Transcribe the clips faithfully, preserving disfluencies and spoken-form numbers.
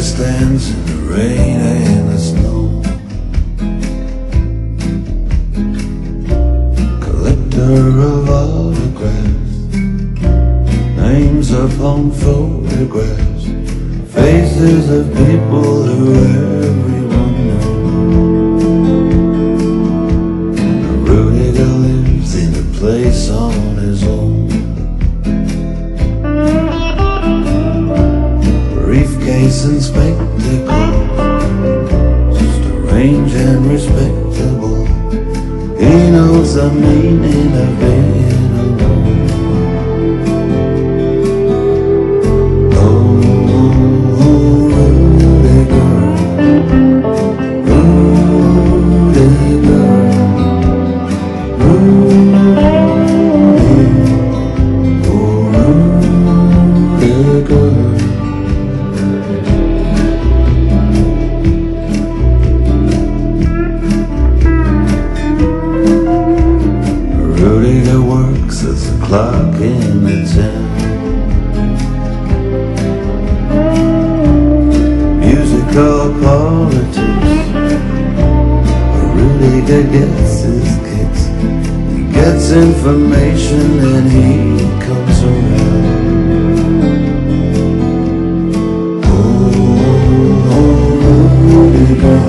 stands in the rain and the snow, collector of autographs, names upon photographs, faces of people who everyone knows. Rudiger lives in a place on his own, briefcase and spectacles, strange and respectable. He knows the meaning of being alone. Oh, Rudiger, Rudiger, Rudiger, oh, Rudiger. Rudiger works as a clock in the town. Musical politics, Rudiger gets his kicks. He gets information and he comes around. Oh, Rudiger,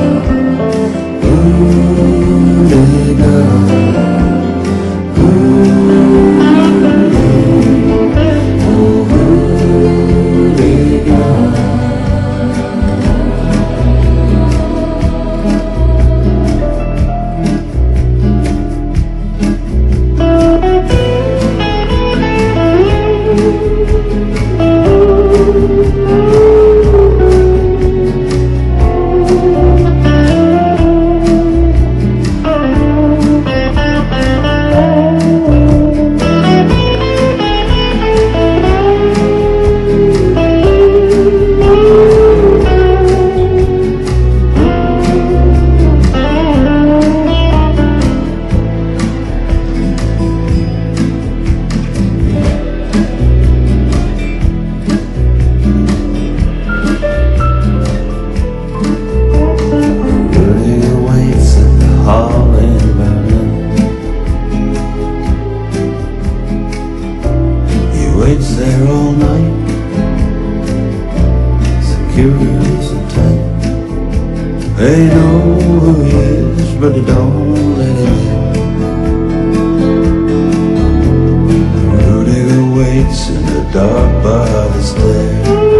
Rudiger. Waits there all night, security's so tight. They know who he is, but they don't let him in. Rudiger waits in the dark by the stairs.